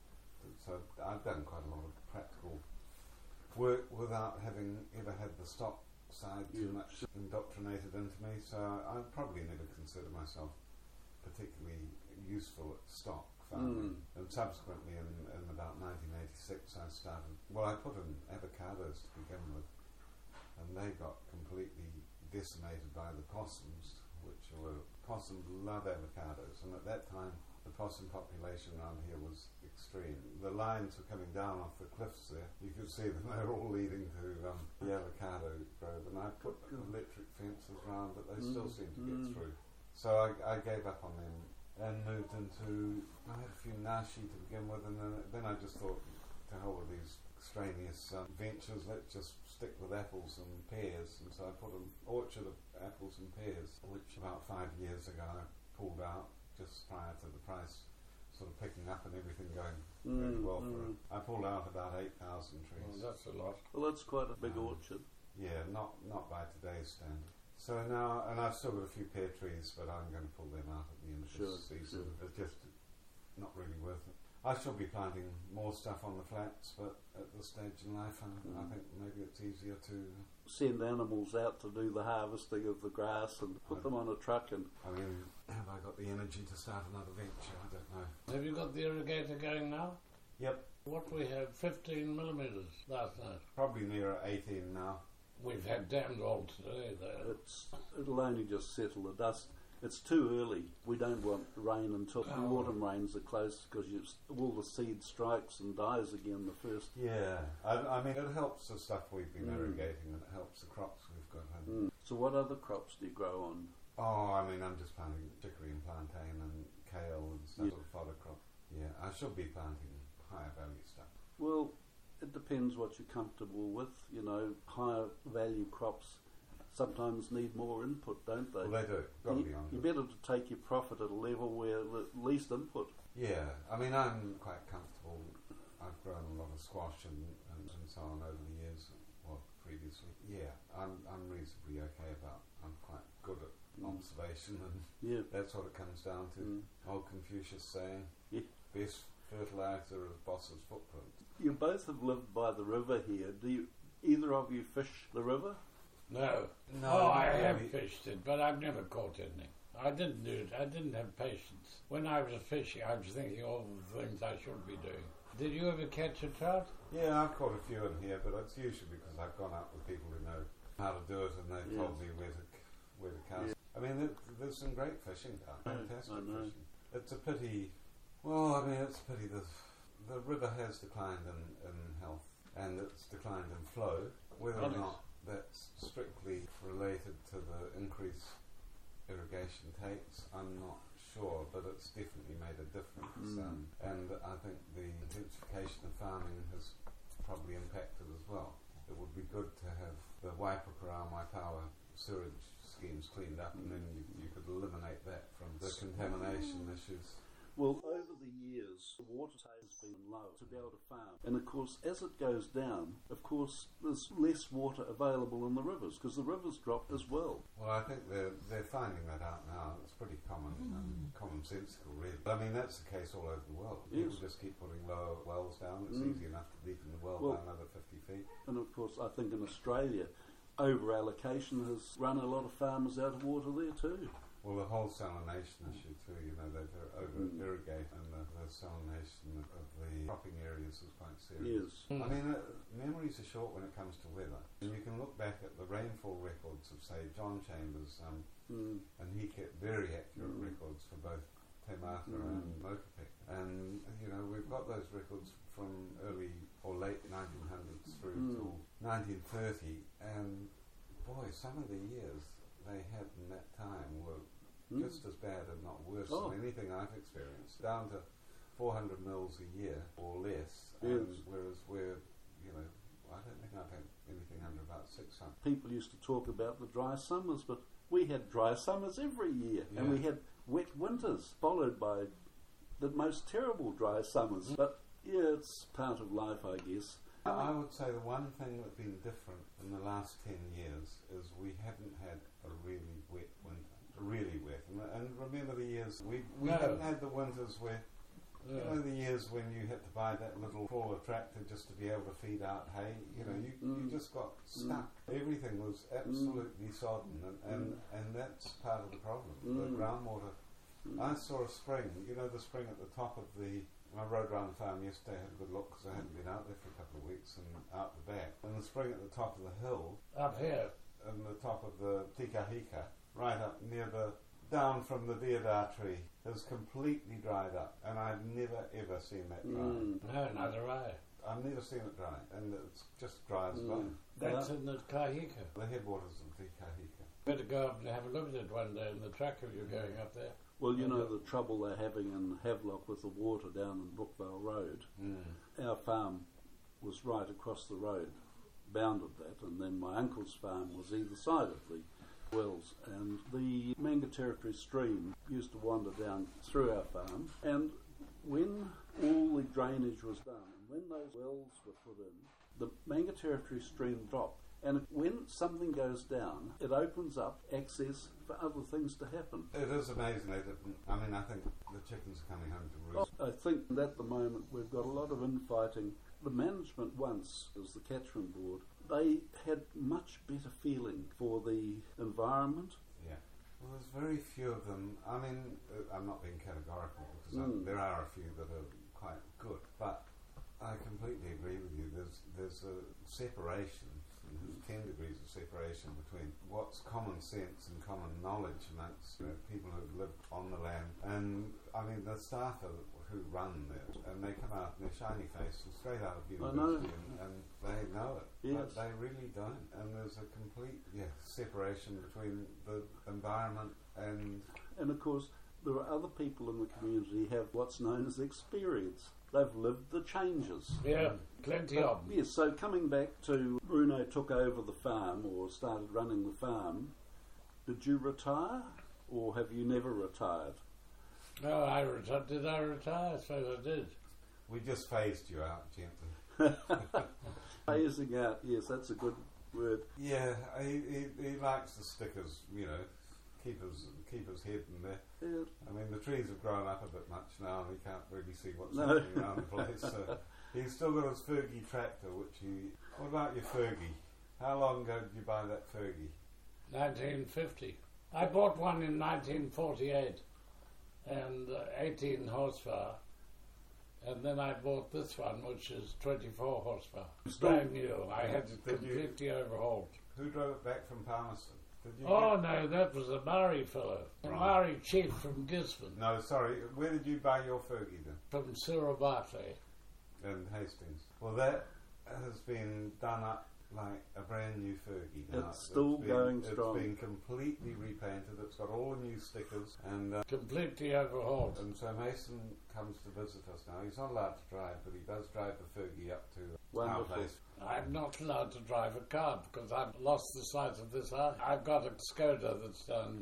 so I've done quite a lot of practical work without having ever had the stock side too much indoctrinated into me, so I probably never consider myself particularly useful at stock farming. And subsequently in about 1986 I started, I put in avocados to begin with, and they got completely decimated by the possums, possums love avocados, and at that time the possum population around here was extreme. The lines were coming down off the cliffs there. You could see them, they were all leading to the avocado grove, and I put electric fences around, but they still seemed to get through. So I gave up on them and moved into, I had a few nashi to begin with, and then I just thought, to hell with these extraneous ventures, let's just stick with apples and pears. And so I put an orchard of apples and pears, which about 5 years ago I pulled out just prior to the price sort of picking up and everything going really well for it. I pulled out about 8,000 trees. Well, that's a lot. Well, that's quite a big orchard. Yeah, not by today's standard. So now, and I've still got a few pear trees, but I'm going to pull them out at the end of this season. It's just not really worth it. I shall be planting more stuff on the flats, but at this stage in life, I think maybe it's easier to send animals out to do the harvesting of the grass and put them on a truck. And I mean, have I got the energy to start another venture? I don't know. Have you got the irrigator going now? Yep. What we had, 15 millimetres last night. Probably nearer 18 now. We've had damned all today, though. It'll only just settle the dust. It's too early. We don't want rain until the autumn rains are close, because all the seed strikes and dies again the first. Yeah, I mean, it helps the stuff we've been irrigating, and it helps the crops we've got. So what other crops do you grow on? Oh, I mean, I'm just planting chicory and plantain and kale and stuff, sort of fodder crop. Yeah, I should be planting higher value stuff. Well, it depends what you're comfortable with. You know, higher value crops sometimes need more input, don't they? Well, they do. Got to be honest. You're better to take your profit at a level where the least input. Yeah, I mean, I'm quite comfortable. I've grown a lot of squash and so on over the years. Well, previously, yeah, I'm reasonably okay about. I'm quite good at observation, and that's what it comes down to. Old Confucius saying, "Best fertilizer is boss's footprint." You both have lived by the river here. Do either of you fish the river? No. I have fished it, but I've never caught anything. I didn't do it. I didn't have patience. When I was fishing, I was thinking all the things I should be doing. Did you ever catch a trout? Yeah, I've caught a few in here, but it's usually because I've gone out with people who know how to do it, and they've told me where to cast. I mean, there's some great fishing down. Fantastic fishing. It's a pity. Well, I mean, it's a pity the river has declined in health, and it's declined in flow. Whether or not that's strictly related to the increase irrigation takes, I'm not sure, but it's definitely made a difference. And I think the intensification of farming has probably impacted as well. It would be good to have the Waipukara Power sewage schemes cleaned up, and then you could eliminate that from the contamination issues. Well, over the years, the water table has been low to be able to farm. And of course, as it goes down, of course, there's less water available in the rivers, because the rivers drop as well. Well, I think they're finding that out now. It's pretty common and commonsensical, really. But I mean, that's the case all over the world. People just keep putting lower wells down. It's easy enough to deepen the well by another 50 feet. And of course, I think in Australia, over-allocation has run a lot of farmers out of water there too. Well, the whole salination issue too, they've over-irrigate, and the salination of the cropping areas is quite serious. I mean, memories are short when it comes to weather. And you can look back at the rainfall records of, say, John Chambers, and he kept very accurate records for both Te Mata and Mokopeka. And, we've got those records from early or late 1900s through till 1930, and boy, some of the years they had in that time were just as bad, if not worse, than anything I've experienced. Down to 400 mils a year or less, whereas I don't think I've had anything under about 600. People used to talk about the dry summers, but we had dry summers every year, and we had wet winters, followed by the most terrible dry summers. But it's part of life, I guess. I would say the one thing that's been different in the last 10 years is we haven't had a really wet winter. Really wet. And remember the years, we haven't had the winters where You know the years when you had to buy that little crawler tractor just to be able to feed out hay? You know, you just got stuck. Everything was absolutely sodden, and that's part of the problem. The groundwater. I saw a spring, you know the spring at the top of the... I rode around the farm yesterday, had a good look because I hadn't been out there for a couple of weeks, and out the back. And the spring at the top of the hill... Up here? And the top of the Tikahika, right up near the... down from the deodar tree, has completely dried up. And I've never ever seen that dry. No, neither I. I've never seen it dry, and it's just dry as bone. That's in the Kahika. The headwaters of the Tikahika. Better go up and have a look at it one day in the truck if you're going up there. Well, you know the trouble they're having in Havelock with the water down in Brookvale Road. Our farm was right across the road, bounded that, and then my uncle's farm was either side of the wells. And the Manga Territory stream used to wander down through our farm, and when all the drainage was done, and when those wells were put in, the Manga Territory stream dropped. And when something goes down, it opens up access for other things to happen. It is amazing. I mean, I think the chickens are coming home to roost. I think at the moment we've got a lot of infighting. The management once, as the Catchment Board, they had much better feeling for the environment. Yeah. Well, there's very few of them. I mean, I'm not being categorical because there are a few that are quite good, but I completely agree with you. There's a separation. There's 10 degrees of separation between what's common sense and common knowledge amongst people who live on the land. And I mean, the staff who run it, and they come out and they're shiny faced and straight out of university, and they know it, but they really don't. And there's a complete separation between the environment and of course there are other people in the community who have what's known as experience. They've lived the changes. Yeah, plenty of them. Yes, so coming back to Bruno took over the farm or started running the farm, did you retire or have you never retired? No, I retired. Did I retire? I suppose I did. We just phased you out gently. Phasing out, yes, that's a good word. Yeah, he likes the stickers, you know. Keep his head in there. Yeah. I mean, the trees have grown up a bit much now, and he can't really see what's happening around the place. So he's still got his Fergie tractor, which he... What about your Fergie? How long ago did you buy that Fergie? 1950. I bought one in 1948, and 18 horsepower. And then I bought this one, which is 24 horsepower. Brand new. I had it completely overhauled. Who drove it back from Palmerston? Oh no, that was a Maori fellow. A Maori chief from Gisborne. No, sorry. Where did you buy your Fergie then? From Cyril Barclay. In Hastings. Well, that has been done up like a brand new Fergie now. It's still going strong. It's been completely repainted. It's got all the new stickers and completely overhauled. And so Mason comes to visit us now. He's not allowed to drive, but he does drive the Fergie up to our place. I'm not allowed to drive a car because I've lost the sight of this eye. I've got a Skoda that's done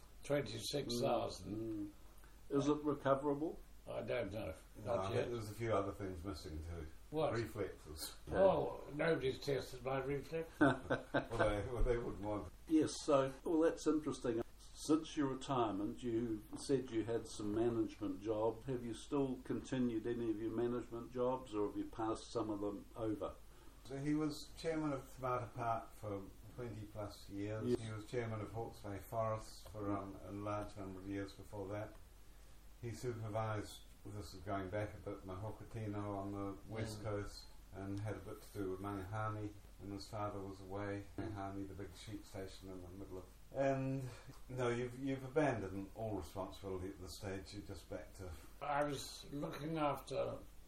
26,000. Is it recoverable? I don't know. Not yet. There's a few other things missing too. What? Reflexes. Oh, nobody's tested my reflex. Well, they wouldn't want. Yes, so, well, that's interesting. Since your retirement, you said you had some management jobs. Have you still continued any of your management jobs, or have you passed some of them over? So he was chairman of Te Mata Park for 20 plus years. Yes. He was chairman of Hawke's Bay Forests for a large number of years before that. He supervised, this is going back a bit, Mahokotino on the west coast, and had a bit to do with Mangahani when his father was away. Mangahani, the big sheep station in the middle of... And no, you've abandoned all responsibility at this stage. You're just back to... I was looking after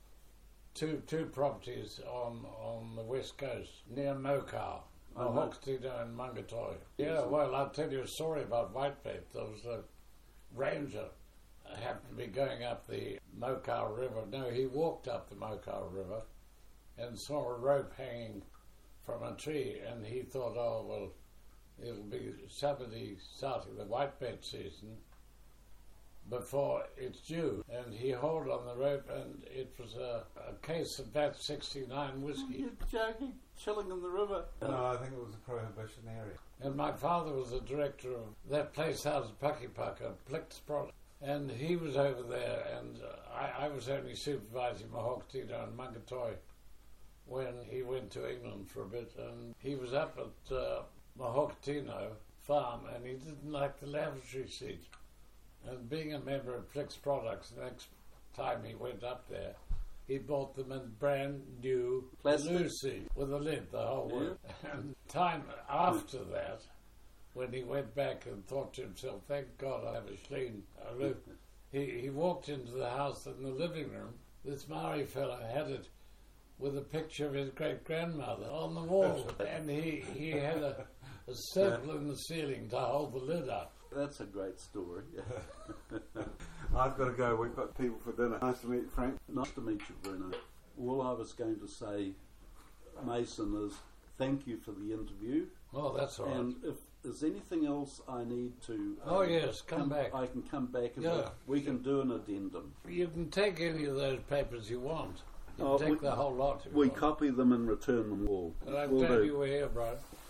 two properties on the west coast near Mokau, Mahokotino and Mangatoy. Yeah, well, I'll tell you a story about Whitebait. There was a ranger happened to be going up the Mokau River. No, he walked up the Mokau River and saw a rope hanging from a tree, and he thought, oh, well, it'll be somebody starting the whitebait season before it's due. And he hauled on the rope, and it was a case of Vat 69 whiskey. You're joking? Chilling in the river? No, I think it was a prohibition area. And my father was the director of that place out at Pakipaka, Plix Product. And he was over there, and I was only supervising Mahokatino and Mangatoy when he went to England for a bit. And he was up at Mahokatino farm, and he didn't like the lavatory seat. And being a member of Flex Products, the next time he went up there, he bought them in brand new blue seat with a lid, the whole way. And time after that, when he went back and thought to himself, thank God I have a Schleen Alu, he walked into the house in the living room. This Maori fellow had it with a picture of his great-grandmother on the wall. And he had a circle in the ceiling to hold the lid up. That's a great story. I've got to go. We've got people for dinner. Nice to meet you, Frank. Nice to meet you, Bruno. All I was going to say, Mason, is thank you for the interview. Oh, that's all right. And if there's anything else I need to... oh, yes, come back. I can come back and we can do an addendum. You can take any of those papers you want. You can take the whole lot. We copy them and return them all. And I'm glad you were here, Brian.